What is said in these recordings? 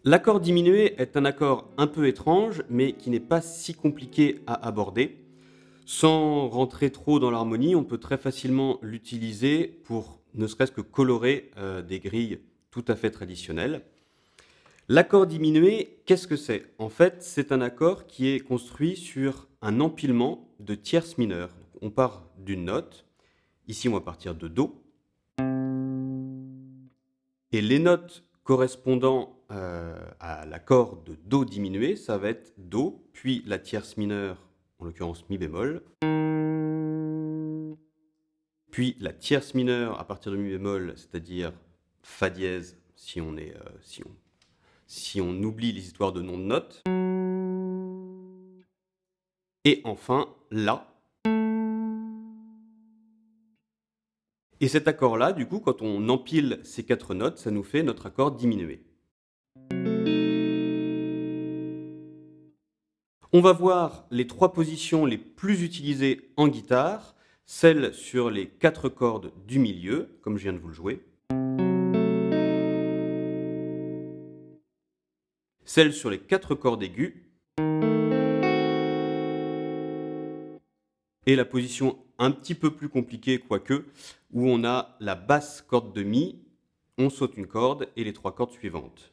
L'accord diminué est un accord un peu étrange, mais qui n'est pas si compliqué à aborder. Sans rentrer trop dans l'harmonie, on peut très facilement l'utiliser pour ne serait-ce que colorer des grilles tout à fait traditionnelles. L'accord diminué, qu'est-ce que c'est? En fait, c'est un accord qui est construit sur un empilement de tierces mineures. On part d'une note, ici on va partir de Do, et les notes correspondant à l'accord de Do diminué, ça va être Do, puis la tierce mineure, en l'occurrence Mi bémol, puis la tierce mineure à partir de Mi bémol, c'est-à-dire Fa dièse si on oublie les histoires de noms de notes, et enfin La. Et cet accord-là, du coup, quand on empile ces 4 notes, ça nous fait notre accord diminué. On va voir les 3 positions les plus utilisées en guitare, celles sur les 4 cordes du milieu, comme je viens de vous le jouer, celles sur les 4 cordes aiguës, et la position un petit peu plus compliquée, quoique, où on a la basse corde de Mi, on saute une corde et les 3 cordes suivantes.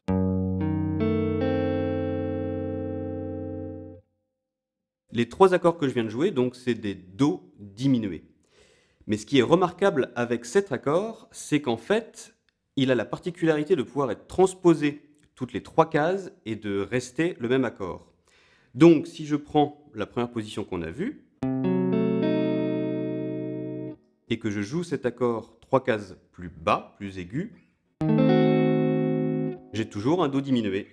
Les 3 accords que je viens de jouer, donc, c'est des Do diminués. Mais ce qui est remarquable avec cet accord, c'est qu'en fait, il a la particularité de pouvoir être transposé toutes les 3 cases et de rester le même accord. Donc, si je prends la première position qu'on a vue, et que je joue cet accord 3 cases plus bas, plus aigu, j'ai toujours un Do diminué.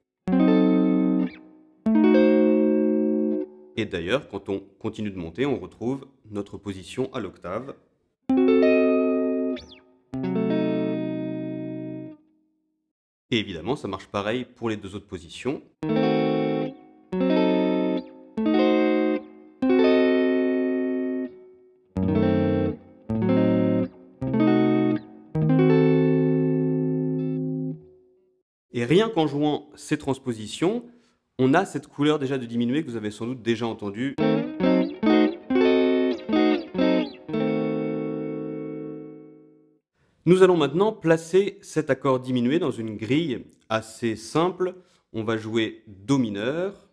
Et d'ailleurs, quand on continue de monter, on retrouve notre position à l'octave. Et évidemment, ça marche pareil pour les 2 autres positions. Et rien qu'en jouant ces transpositions, on a cette couleur déjà de diminué que vous avez sans doute déjà entendue. Nous allons maintenant placer cet accord diminué dans une grille assez simple. On va jouer Do mineur,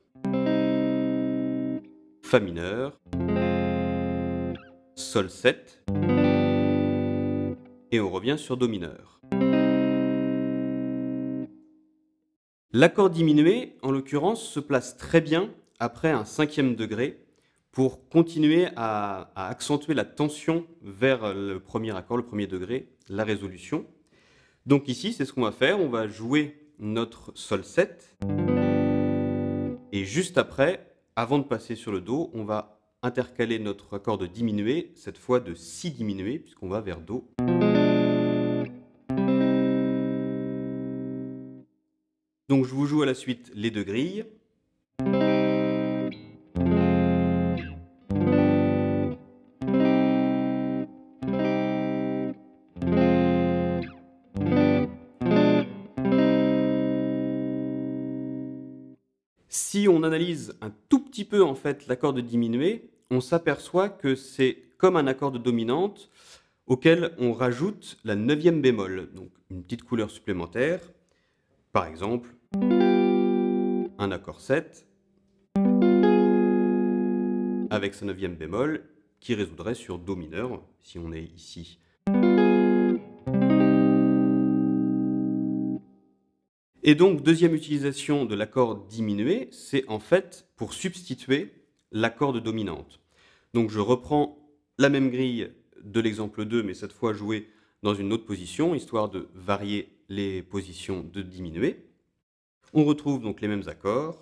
Fa mineur, Sol 7, et on revient sur Do mineur. L'accord diminué, en l'occurrence, se place très bien après un 5e degré pour continuer à accentuer la tension vers le premier accord, le premier degré, la résolution. Donc ici, c'est ce qu'on va faire. On va jouer notre Sol 7. Et juste après, avant de passer sur le Do, on va intercaler notre accord de diminué, cette fois de Si diminué, puisqu'on va vers Do. Donc je vous joue à la suite les 2 grilles. Si on analyse un tout petit peu en fait l'accord de diminué, on s'aperçoit que c'est comme un accord de dominante auquel on rajoute la 9e bémol, donc une petite couleur supplémentaire. Par exemple, un accord 7 avec sa 9e bémol qui résoudrait sur Do mineur, si on est ici. Et donc, deuxième utilisation de l'accord diminué, c'est en fait pour substituer l'accord de dominante. Donc je reprends la même grille de l'exemple 2, mais cette fois jouée dans une autre position, histoire de varier les positions de diminué. On retrouve donc les mêmes accords.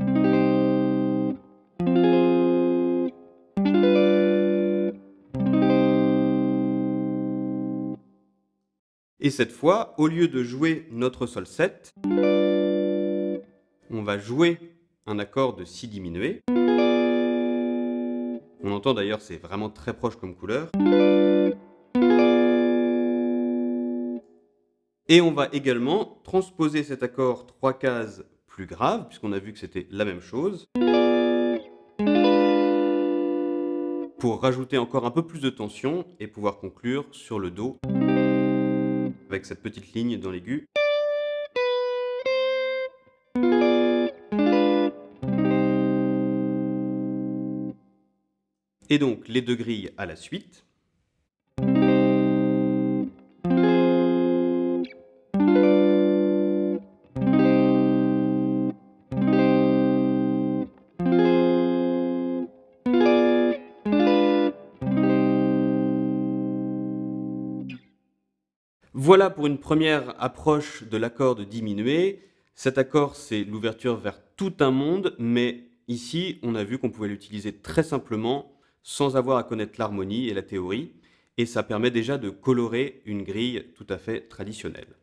Et cette fois, au lieu de jouer notre Sol 7, on va jouer un accord de Si diminué. On entend d'ailleurs, c'est vraiment très proche comme couleur. Et on va également transposer cet accord 3 cases plus grave, puisqu'on a vu que c'était la même chose, pour rajouter encore un peu plus de tension et pouvoir conclure sur le Do avec cette petite ligne dans l'aigu. Et donc les deux grilles à la suite. Voilà pour une première approche de l'accord de diminué. Cet accord, c'est l'ouverture vers tout un monde, mais ici, on a vu qu'on pouvait l'utiliser très simplement, sans avoir à connaître l'harmonie et la théorie, et ça permet déjà de colorer une grille tout à fait traditionnelle.